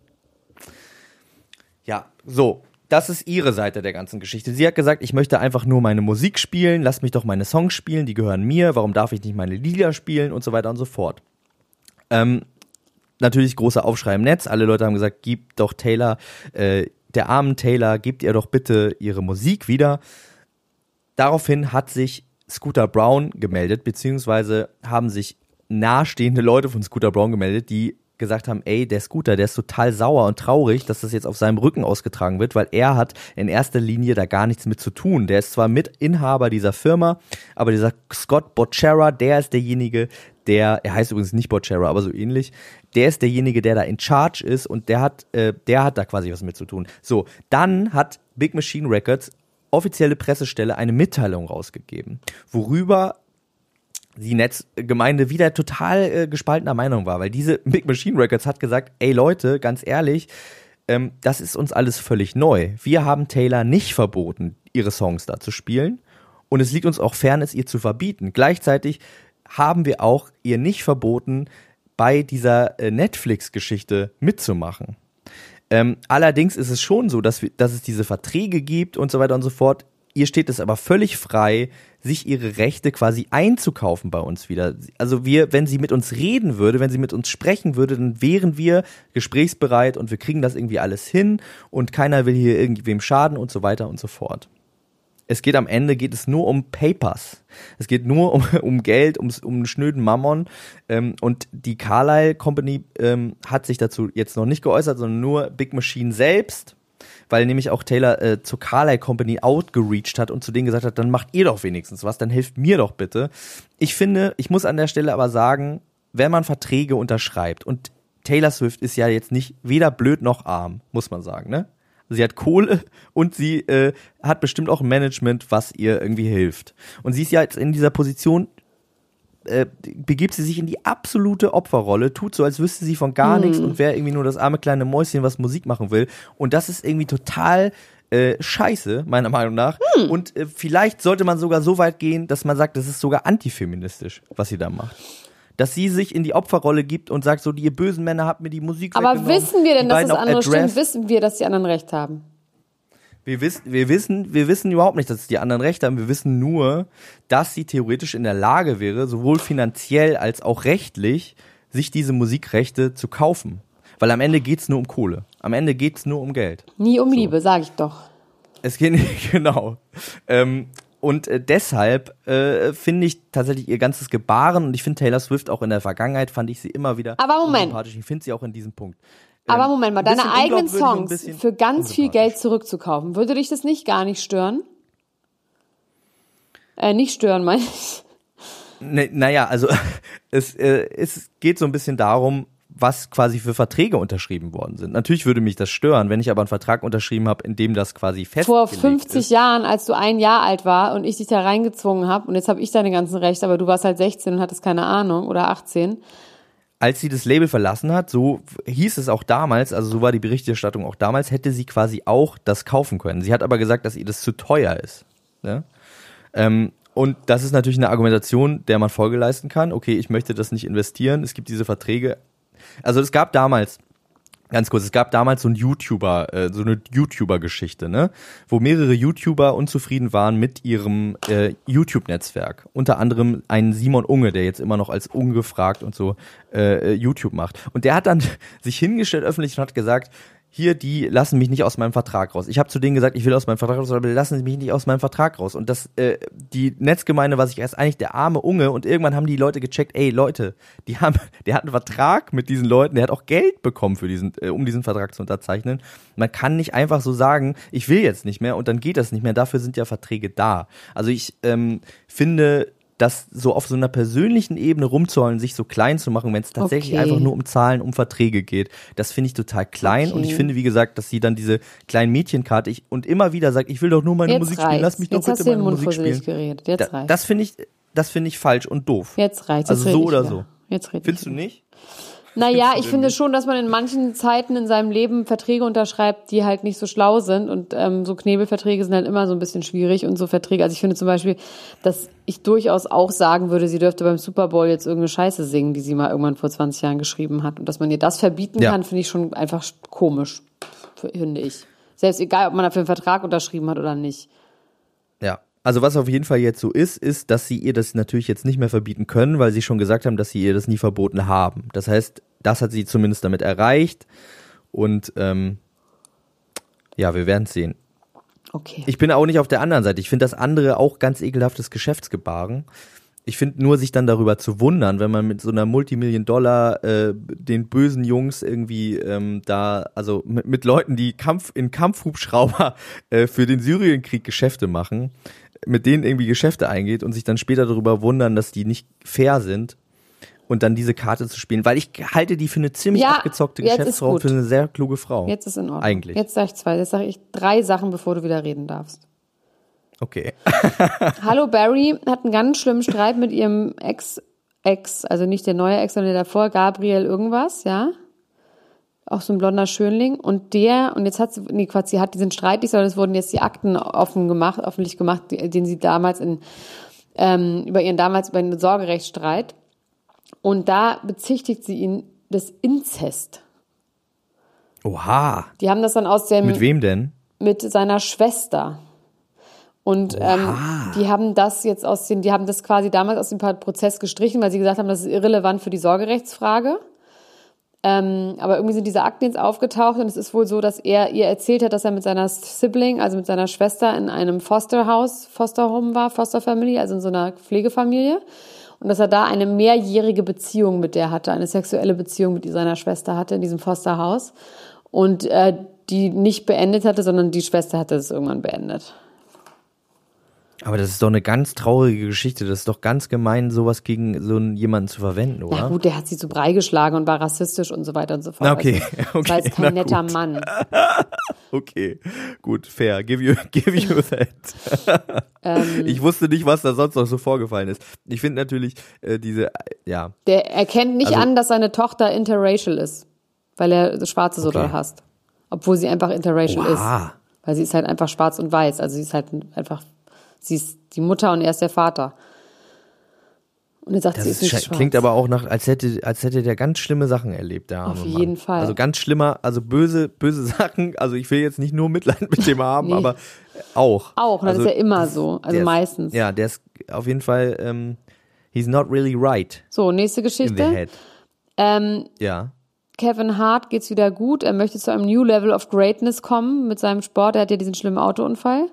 Ja, so, das ist ihre Seite der ganzen Geschichte. Sie hat gesagt, ich möchte einfach nur meine Musik spielen, lass mich doch meine Songs spielen, die gehören mir, warum darf ich nicht meine Lieder spielen und so weiter und so fort. Ähm, natürlich großer Aufschrei im Netz, alle Leute haben gesagt, gib doch Taylor, äh, der armen Taylor, gebt ihr doch bitte ihre Musik wieder. Daraufhin hat sich Scooter Braun gemeldet, beziehungsweise haben sich nahestehende Leute von Scooter Braun gemeldet, die gesagt haben, ey, der Scooter, der ist total sauer und traurig, dass das jetzt auf seinem Rücken ausgetragen wird, weil er hat in erster Linie da gar nichts mit zu tun. Der ist zwar Mitinhaber dieser Firma, aber dieser Scott Bocchera, der ist derjenige, der, er heißt übrigens nicht Bocchera, aber so ähnlich, der ist derjenige, der da in charge ist und der hat, äh, der hat da quasi was mit zu tun. So, dann hat Big Machine Records, offizielle Pressestelle, eine Mitteilung rausgegeben, worüber die Netzgemeinde wieder total äh, gespaltener Meinung war, weil diese Big Machine Records hat gesagt, ey Leute, ganz ehrlich, ähm, das ist uns alles völlig neu. Wir haben Taylor nicht verboten, ihre Songs da zu spielen und es liegt uns auch fern, es ihr zu verbieten. Gleichzeitig haben wir auch ihr nicht verboten, bei dieser äh, Netflix-Geschichte mitzumachen. Ähm, allerdings ist es schon so, dass, wir, dass es diese Verträge gibt und so weiter und so fort. Ihr steht es aber völlig frei, sich ihre Rechte quasi einzukaufen bei uns wieder. Also wir, wenn sie mit uns reden würde, wenn sie mit uns sprechen würde, dann wären wir gesprächsbereit und wir kriegen das irgendwie alles hin und keiner will hier irgendwem schaden und so weiter und so fort. Es geht am Ende, geht es nur um Papers. Es geht nur um, um Geld, um, um einen schnöden Mammon. Ähm, und die Carlyle Company ähm, hat sich dazu jetzt noch nicht geäußert, sondern nur Big Machine selbst, weil nämlich auch Taylor äh, zur Carlyle Company outgereached hat und zu denen gesagt hat, dann macht ihr doch wenigstens was, dann helft mir doch bitte. Ich finde, ich muss an der Stelle aber sagen, wenn man Verträge unterschreibt und Taylor Swift ist ja jetzt nicht weder blöd noch arm, muss man sagen, ne? Sie hat Kohle und sie äh, hat bestimmt auch ein Management, was ihr irgendwie hilft. Und sie ist ja jetzt in dieser Position, äh, begibt sie sich in die absolute Opferrolle, tut so, als wüsste sie von gar hm. nichts und wäre irgendwie nur das arme kleine Mäuschen, was Musik machen will. Und das ist irgendwie total äh, scheiße, meiner Meinung nach. Hm. Und äh, vielleicht sollte man sogar so weit gehen, dass man sagt, das ist sogar antifeministisch, was sie da macht. Dass sie sich in die Opferrolle gibt und sagt, so, die ihr bösen Männer habt mir die Musik aber weggenommen. Aber wissen wir denn, dass das andere addressed. stimmt? Wissen wir, dass die anderen Recht haben? Wir wissen, wir wissen, wir wissen überhaupt nicht, dass die anderen Recht haben. Wir wissen nur, dass sie theoretisch in der Lage wäre, sowohl finanziell als auch rechtlich, sich diese Musikrechte zu kaufen. Weil am Ende geht's nur um Kohle. Am Ende geht's nur um Geld. Nie um so. Liebe, sag ich doch. Es geht nicht, genau. Ähm, Und äh, deshalb äh, finde ich tatsächlich ihr ganzes Gebaren, und ich finde Taylor Swift auch in der Vergangenheit, fand ich sie immer wieder aber Moment. sympathisch. Ich finde sie auch in diesem Punkt. Ähm, aber Moment mal, deine eigenen Songs für ganz viel Geld zurückzukaufen, würde dich das nicht gar nicht stören? Äh, nicht stören, meine ich. Ne, naja, also es, äh, es geht so ein bisschen darum, was quasi für Verträge unterschrieben worden sind. Natürlich würde mich das stören, wenn ich aber einen Vertrag unterschrieben habe, in dem das quasi festgelegt Vor fünfzig ist. Jahren, als du ein Jahr alt war und ich dich da reingezwungen habe und jetzt habe ich deine ganzen Rechte, aber du warst halt sechzehn und hattest keine Ahnung oder achtzehn. Als sie das Label verlassen hat, so hieß es auch damals, also so war die Berichterstattung auch damals, hätte sie quasi auch das kaufen können. Sie hat aber gesagt, dass ihr das zu teuer ist. Ne? Ähm, und das ist natürlich eine Argumentation, der man Folge leisten kann. Okay, ich möchte das nicht investieren, es gibt diese Verträge. Also es gab damals, ganz kurz, es gab damals so ein YouTuber, äh, so eine YouTuber-Geschichte, ne, wo mehrere YouTuber unzufrieden waren mit ihrem äh, YouTube-Netzwerk. Unter anderem ein Simon Unge, der jetzt immer noch als ungefragt und so äh, YouTube macht. Und der hat dann sich hingestellt öffentlich und hat gesagt, hier, die lassen mich nicht aus meinem Vertrag raus. Ich habe zu denen gesagt, ich will aus meinem Vertrag raus, aber die lassen mich nicht aus meinem Vertrag raus. Und das, äh, die Netzgemeinde war sich erst eigentlich der arme Unge und irgendwann haben die Leute gecheckt, ey Leute, die haben, der hat einen Vertrag mit diesen Leuten, der hat auch Geld bekommen für diesen, äh, um diesen Vertrag zu unterzeichnen. Man kann nicht einfach so sagen, ich will jetzt nicht mehr und dann geht das nicht mehr. Dafür sind ja Verträge da. Also ich ähm, finde, das so auf so einer persönlichen Ebene rumzuholen, sich so klein zu machen, wenn es tatsächlich okay. einfach nur um Zahlen, um Verträge geht, das finde ich total klein. Okay. Und ich finde, wie gesagt, dass sie dann diese kleinen Mädchenkarte ich, und immer wieder sagt, ich will doch nur meine Jetzt Musik reicht's. spielen, lass mich Jetzt doch hast bitte du meine den Mund Musik spielen. Geredet. Jetzt Da, reicht's. das finde ich, das finde ich falsch und doof. Jetzt reicht's. Also Jetzt so red oder ich so. wieder. Jetzt red Findest ich du wieder. nicht? Naja, ich finde schon, dass man in manchen Zeiten in seinem Leben Verträge unterschreibt, die halt nicht so schlau sind und ähm, so Knebelverträge sind halt immer so ein bisschen schwierig und so Verträge, also ich finde zum Beispiel, dass ich durchaus auch sagen würde, sie dürfte beim Super Bowl jetzt irgendeine Scheiße singen, die sie mal irgendwann vor zwanzig Jahren geschrieben hat und dass man ihr das verbieten ja. kann, finde ich schon einfach komisch, finde ich. Selbst egal, ob man dafür einen Vertrag unterschrieben hat oder nicht. Ja. Also was auf jeden Fall jetzt so ist, ist, dass sie ihr das natürlich jetzt nicht mehr verbieten können, weil sie schon gesagt haben, dass sie ihr das nie verboten haben. Das heißt, das hat sie zumindest damit erreicht und ähm, ja, wir werden es sehen. Okay. Ich bin auch nicht auf der anderen Seite. Ich finde das andere auch ganz ekelhaftes Geschäftsgebaren. Ich finde nur, sich dann darüber zu wundern, wenn man mit so einer Multimillion-Dollar äh, den bösen Jungs irgendwie ähm, da, also mit, mit Leuten, die Kampf in Kampfhubschrauber äh, für den Syrienkrieg Geschäfte machen, mit denen irgendwie Geschäfte eingeht und sich dann später darüber wundern, dass die nicht fair sind und dann diese Karte zu spielen. Weil ich halte die für eine ziemlich Ja, abgezockte jetzt ist Geschäftsfrau, gut. für eine sehr kluge Frau. Jetzt ist in Ordnung. Eigentlich. Jetzt sage ich zwei. Jetzt sage ich drei Sachen, bevor du wieder reden darfst. Okay. Hallo Barry hat einen ganz schlimmen Streit mit ihrem Ex, Ex, also nicht der neue Ex, sondern der davor, Gabriel irgendwas, ja. Auch so ein blonder Schönling. Und der, und jetzt hat sie, nee Quatsch, sie hat diesen Streit nicht, sondern es wurden jetzt die Akten offen gemacht, öffentlich gemacht, die, den sie damals in, ähm, über ihren damals, über den Sorgerechtsstreit. Und da bezichtigt sie ihn des Inzest. Oha. Die haben das dann aus dem... Mit wem denn? Mit seiner Schwester. Und ähm, die haben das jetzt aus dem, die haben das quasi damals aus dem Prozess gestrichen, weil sie gesagt haben, das ist irrelevant für die Sorgerechtsfrage. Ähm, aber irgendwie sind diese Akten jetzt aufgetaucht und es ist wohl so, dass er ihr erzählt hat, dass er mit seiner Sibling, also mit seiner Schwester in einem Fosterhaus, Fosterhome war, Foster Family, also in so einer Pflegefamilie. Und dass er da eine mehrjährige Beziehung mit der hatte, eine sexuelle Beziehung mit seiner Schwester hatte in diesem Fosterhaus. Und äh, die nicht beendet hatte, sondern die Schwester hatte es irgendwann beendet. Aber das ist doch eine ganz traurige Geschichte. Das ist doch ganz gemein, sowas gegen so einen, jemanden zu verwenden, oder? Na gut, der hat sie zu Brei geschlagen und war rassistisch und so weiter und so fort. Okay, also, okay. war jetzt kein na netter gut. Mann. Okay, gut, fair. Give you, give you that. ähm, ich wusste nicht, was da sonst noch so vorgefallen ist. Ich finde natürlich äh, diese, ja. Der erkennt nicht Also, an, dass seine Tochter interracial ist, weil er Schwarze so Okay. doll hasst. Obwohl sie einfach interracial Oha. ist. Weil sie ist halt einfach schwarz und weiß. Also sie ist halt einfach, sie ist die Mutter und er ist der Vater. Und er sagt, Das sie ist nicht ist, schwarz. klingt aber auch nach, als hätte, als hätte der ganz schlimme Sachen erlebt, der arme Auf Mann. jeden Fall. Also ganz schlimmer, also böse, böse Sachen. Also ich will jetzt nicht nur Mitleid mit dem haben, Nee. aber auch. Auch, und das also, ist ja immer so. Also der ist- meistens. Ja, der ist auf jeden Fall, ähm, he's not really right So, nächste in the Geschichte. head. Ähm, Ja. Kevin Hart geht's wieder gut. Er möchte zu einem New Level of Greatness kommen mit seinem Sport. Er hat ja diesen schlimmen Autounfall.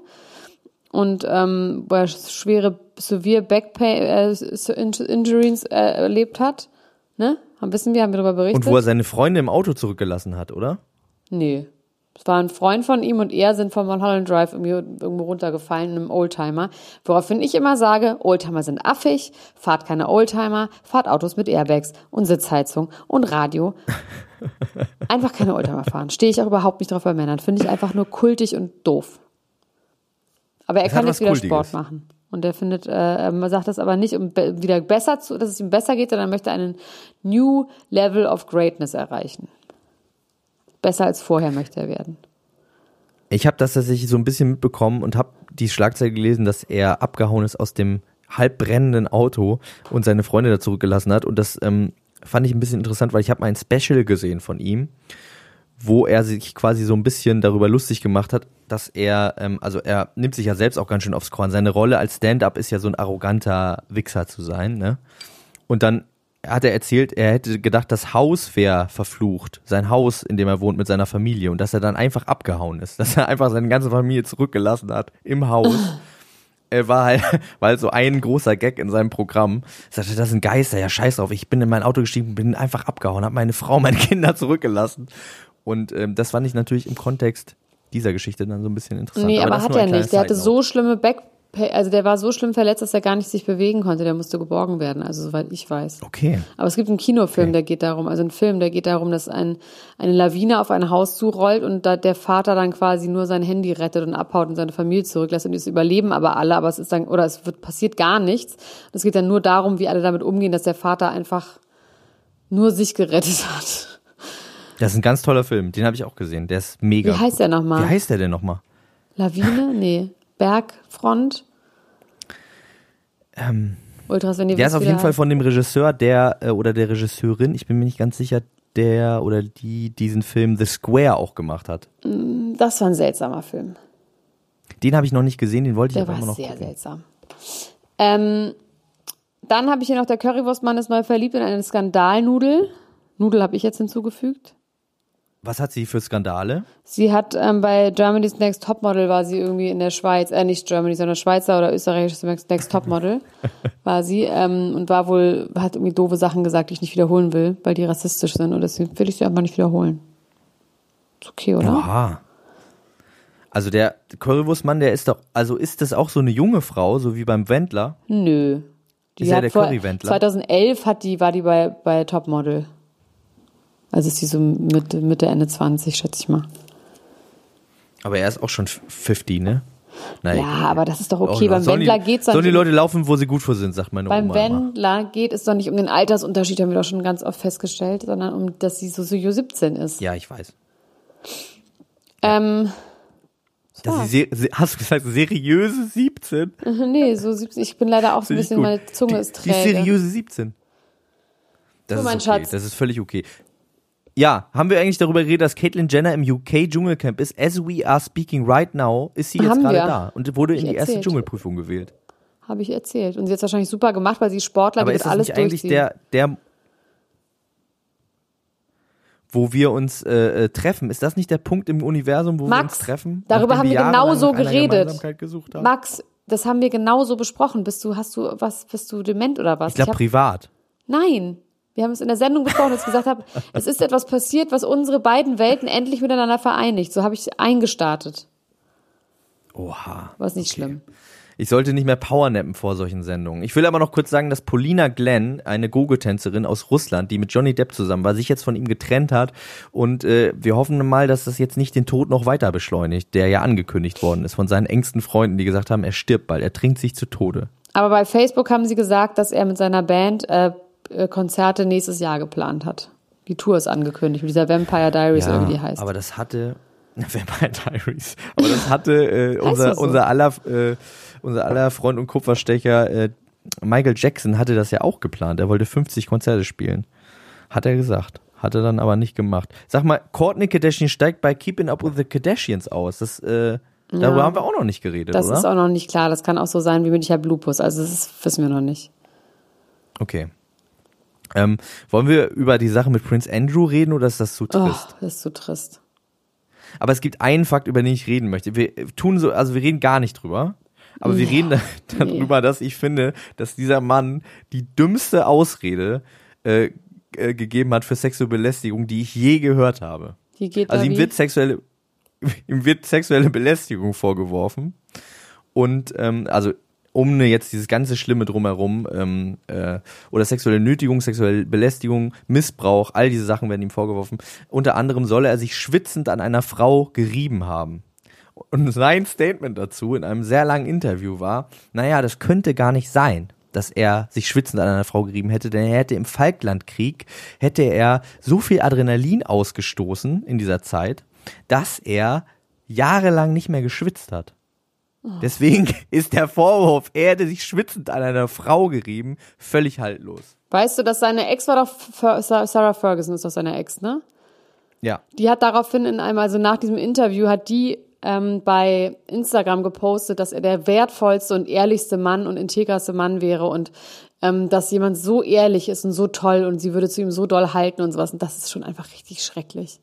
Und ähm, wo er schwere, severe Backpain, äh, Injuries äh, erlebt hat. Ne? Haben, wissen wir, haben wir darüber berichtet? Und wo er seine Freunde im Auto zurückgelassen hat, oder? Nee. Es war ein Freund von ihm und er sind vom Mulholland Drive irgendwie irgendwo runtergefallen in einem Oldtimer. Woraufhin ich immer sage, Oldtimer sind affig, fahrt keine Oldtimer, fahrt Autos mit Airbags und Sitzheizung und Radio. Einfach keine Oldtimer fahren. Stehe ich auch überhaupt nicht drauf bei Männern. Finde ich einfach nur kultig und doof. Aber er Das kann hat jetzt was wieder Kultiges. Sport machen. Und er findet, äh, er sagt das aber nicht, um be- wieder besser zu, dass es ihm besser geht, sondern er möchte einen New Level of Greatness erreichen. Besser als vorher möchte er werden. Ich habe das tatsächlich so ein bisschen mitbekommen und habe die Schlagzeile gelesen, dass er abgehauen ist aus dem halb brennenden Auto und seine Freunde da zurückgelassen hat. Und das ähm, fand ich ein bisschen interessant, weil ich habe mal ein Special gesehen von ihm, wo er sich quasi so ein bisschen darüber lustig gemacht hat, dass er, ähm, also er nimmt sich ja selbst auch ganz schön aufs Korn. Seine Rolle als Stand-up ist ja so ein arroganter Wichser zu sein, ne? Und dann hat er erzählt, er hätte gedacht, das Haus wäre verflucht, sein Haus, in dem er wohnt mit seiner Familie, und dass er dann einfach abgehauen ist, dass er einfach seine ganze Familie zurückgelassen hat im Haus. Er war halt, war halt so ein großer Gag in seinem Programm. Er sagte, das sind Geister, ja scheiß drauf, ich bin in mein Auto gestiegen, bin einfach abgehauen, habe meine Frau, meine Kinder zurückgelassen. Und ähm, das fand ich natürlich im Kontext dieser Geschichte dann so ein bisschen interessant. Nee, aber, das hat nur er ein kleines nicht. Der hatte Side so schlimme Back, also der war so schlimm verletzt, dass er gar nicht sich bewegen konnte. Der musste geborgen werden, also soweit ich weiß. Note. Okay. Aber es gibt einen Kinofilm, Okay. der geht darum, also ein Film, der geht darum, dass ein, eine Lawine auf ein Haus zurollt und da der Vater dann quasi nur sein Handy rettet und abhaut und seine Familie zurücklässt und es überleben aber alle, aber es ist dann, oder es wird passiert gar nichts. Und es geht dann nur darum, wie alle damit umgehen, dass der Vater einfach nur sich gerettet hat. Das ist ein ganz toller Film, den habe ich auch gesehen, der ist mega. Wie heißt der nochmal? Wie heißt der denn nochmal? Lawine? Nee. Bergfront? Ähm, Ultras, wenn ihr der wisst, ist auf wie jeden der Fall heißt. von dem Regisseur, der äh, oder der Regisseurin, ich bin mir nicht ganz sicher, der oder die diesen Film The Square auch gemacht hat. Das war ein seltsamer Film. Den habe ich noch nicht gesehen, den wollte ich Der aber war immer noch sehr gucken. seltsam. Ähm, dann habe ich hier noch, der Currywurstmann ist neu verliebt in eine Skandalnudel. Nudel habe ich jetzt hinzugefügt. Was hat sie für Skandale? Sie hat ähm, bei Germany's Next Topmodel war sie irgendwie in der Schweiz, äh nicht Germany, sondern Schweizer oder österreichisches Next Topmodel war sie ähm, und war wohl, hat irgendwie doofe Sachen gesagt, die ich nicht wiederholen will, weil die rassistisch sind und deswegen will ich sie einfach nicht wiederholen. Ist okay, oder? Oha. Also der Currywurstmann, der ist doch, also ist das auch so eine junge Frau, so wie beim Wendler? Nö. Die ist ja hat der vor, Currywendler. zweitausendelf hat die, war die bei, bei Topmodel. Also ist die so Mitte, Mitte, Ende zwanzig, schätze ich mal. Aber er ist auch schon fünfzig, ne? Nein, ja, aber das ist doch okay. Oh, beim sollen Wendler die, geht's doch Sollen nicht. die Leute laufen, wo sie gut für sind, sagt meine Beim Oma immer. Wendler geht es doch nicht um den Altersunterschied, haben wir doch schon ganz oft festgestellt, sondern um, dass sie so, so siebzehn ist. Ja, ich weiß. Ähm, Dass sie se- hast du gesagt, seriöse siebzehn? nee, so siebzehn. Ich bin leider auch so ein Finde ich bisschen, gut. meine Zunge die, ist Die träge. seriöse siebzehn. Das So, ist mein okay. Schatz. Das ist völlig okay. Ja, haben wir eigentlich darüber geredet, dass Caitlyn Jenner im U K-Dschungelcamp ist? As we are speaking right now, ist sie jetzt Haben gerade wir. da und wurde in Ich die erste erzählt. Dschungelprüfung gewählt. Habe ich erzählt. Und sie hat es wahrscheinlich super gemacht, weil sie ist Sportler, Aber die ist wird das alles nicht eigentlich durchziehen. der, der, wo wir uns äh, äh, treffen? Ist das nicht der Punkt im Universum, wo Max, wir uns treffen? darüber nachdem haben wir jahrelang genauso nach einer geredet. Gemeinsamkeit gesucht haben? Max, das haben wir genauso besprochen. Bist du, hast du, was, bist du dement oder was? Ich glaube hab- privat. Nein. Wir haben es in der Sendung besprochen, dass ich gesagt habe, es ist etwas passiert, was unsere beiden Welten endlich miteinander vereinigt. So habe ich es eingestartet. Oha. War es nicht schlimm. Ich sollte nicht mehr powernappen vor solchen Sendungen. Ich will aber noch kurz sagen, dass Polina Glenn, eine Gogo-Tänzerin aus Russland, die mit Johnny Depp zusammen war, sich jetzt von ihm getrennt hat. Und äh, wir hoffen mal, dass das jetzt nicht den Tod noch weiter beschleunigt, der ja angekündigt worden ist von seinen engsten Freunden, die gesagt haben, er stirbt bald, er trinkt sich zu Tode. Aber bei Facebook haben sie gesagt, dass er mit seiner Band äh, äh, Konzerte nächstes Jahr geplant hat. Die Tour ist angekündigt, mit dieser Vampire Diaries oder wie die heißt. aber das hatte Vampire Diaries. Aber das hatte äh, Heißt unser das so? unser aller äh, unser aller Freund und Kupferstecher äh, Michael Jackson hatte das ja auch geplant. Er wollte fünfzig Konzerte spielen. Hat er gesagt. Hat er dann aber nicht gemacht. Sag mal, Kourtney Kardashian steigt bei Keeping Up with the Kardashians aus. Das äh, darüber Ja. haben wir auch noch nicht geredet, Das oder? ist auch noch nicht klar. Das kann auch so sein wie mit Ich hab Lupus. Also das ist, wissen wir noch nicht. Okay. Ähm, wollen wir über die Sache mit Prince Andrew reden oder ist das zu Oh, trist? das ist so trist. Aber es gibt einen Fakt, über den ich reden möchte. Wir tun so, also wir reden gar nicht drüber. Aber wir reden da, darüber, dass ich finde, dass dieser Mann die dümmste Ausrede äh, äh, gegeben hat für sexuelle Belästigung, die ich je gehört habe. Wie geht Also da ihm wie? wird sexuelle, ihm wird sexuelle Belästigung vorgeworfen. Und ähm, also um ne, jetzt dieses ganze Schlimme drumherum ähm, äh, oder sexuelle Nötigung, sexuelle Belästigung, Missbrauch, all diese Sachen werden ihm vorgeworfen. Unter anderem soll er sich schwitzend an einer Frau gerieben haben. Und sein Statement dazu in einem sehr langen Interview war, naja, das könnte gar nicht sein, dass er sich schwitzend an einer Frau gerieben hätte, denn er hätte im Falklandkrieg, hätte er so viel Adrenalin ausgestoßen in dieser Zeit, dass er jahrelang nicht mehr geschwitzt hat. Deswegen ist der Vorwurf, er hätte sich schwitzend an einer Frau gerieben, völlig haltlos. Weißt du, dass seine Ex war doch, Fer- Sarah Ferguson ist doch seine Ex, ne? Ja. Die hat daraufhin in einem, also nach diesem Interview hat die ähm, bei Instagram gepostet, dass er der wertvollste und ehrlichste Mann und integrerste Mann wäre und ähm, dass jemand so ehrlich ist und so toll und sie würde zu ihm so doll halten und sowas. Und das ist schon einfach richtig schrecklich.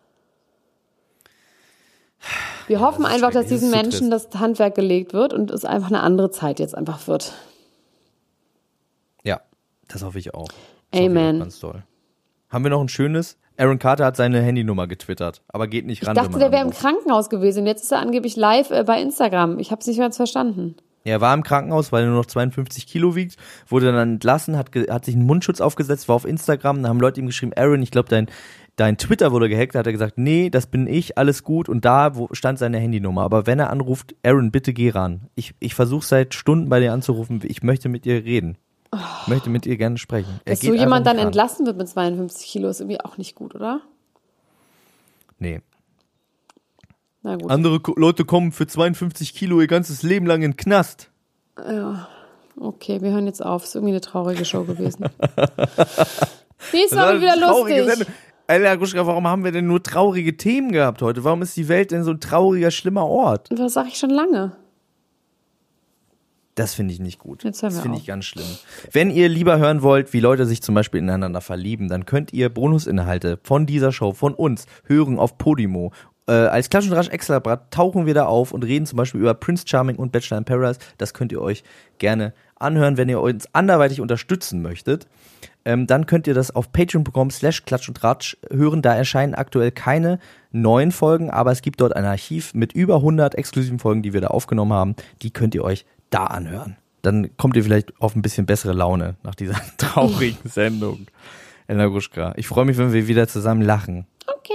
Wir Ja, hoffen das ist einfach, dass schrecklich. diesen Das ist zu Menschen das Handwerk gelegt wird und es einfach eine andere Zeit jetzt einfach wird. Ja, das hoffe ich auch. Das hoffe ich Amen. auch ganz toll. Haben wir noch ein schönes? Aaron Carter hat seine Handynummer getwittert, aber geht nicht Ich ran. dachte, wenn man der wäre im anruft. Krankenhaus gewesen. Jetzt ist er angeblich live äh, bei Instagram. Ich habe es nicht ganz verstanden. Er war im Krankenhaus, weil er nur noch zweiundfünfzig Kilo wiegt, wurde dann entlassen, hat, ge- hat sich einen Mundschutz aufgesetzt, war auf Instagram, da haben Leute ihm geschrieben, Aaron, ich glaube, dein, dein Twitter wurde gehackt, da hat er gesagt, nee, das bin ich, alles gut, und da wo, stand seine Handynummer. Aber wenn er anruft, Aaron, bitte geh ran. Ich, ich versuche seit Stunden bei dir anzurufen, ich möchte mit ihr reden. Ich möchte mit ihr gerne sprechen. Er Dass geht so einfach jemand dann nicht ran. entlassen wird mit zweiundfünfzig Kilo, ist irgendwie auch nicht gut, oder? Nee. Na gut. Andere Ko- Leute kommen für zweiundfünfzig Kilo ihr ganzes Leben lang in den Knast. Ja. Okay, wir hören jetzt auf. Ist irgendwie eine traurige Show gewesen. Nächstes Das war Mal eine wieder traurige lustig. Sendung. Alter, Gruschka, warum haben wir denn nur traurige Themen gehabt heute? Warum ist die Welt denn so ein trauriger, schlimmer Ort? Und das sage ich schon lange. Das finde ich nicht gut. Jetzt hören wir Das finde auf. ich ganz schlimm. Wenn ihr lieber hören wollt, wie Leute sich zum Beispiel ineinander verlieben, dann könnt ihr Bonusinhalte von dieser Show, von uns, hören auf Podimo. Äh, als Klatsch und Tratsch Extrablatt tauchen wir da auf und reden zum Beispiel über Prince Charming und Bachelor in Paradise. Das könnt ihr euch gerne anhören, wenn ihr uns anderweitig unterstützen möchtet. Ähm, dann könnt ihr das auf patreon punkt com slash Klatsch und Tratsch hören. Da erscheinen aktuell keine neuen Folgen, aber es gibt dort ein Archiv mit über hundert exklusiven Folgen, die wir da aufgenommen haben. Die könnt ihr euch da anhören. Dann kommt ihr vielleicht auf ein bisschen bessere Laune nach dieser traurigen Sendung. Elena Gruschka, ich freue mich, wenn wir wieder zusammen lachen. Okay.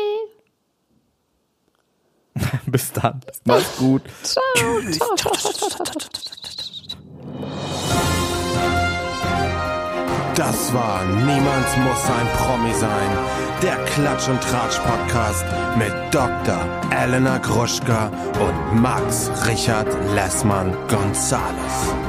Bis dann. Mach's gut. Ciao. Ciao, ciao, ciao, ciao, ciao, ciao. Das war Niemand muss ein Promi sein. Der Klatsch und Tratsch Podcast mit Doktor Elena Gruschka und Max Richard Lessmann Gonzales.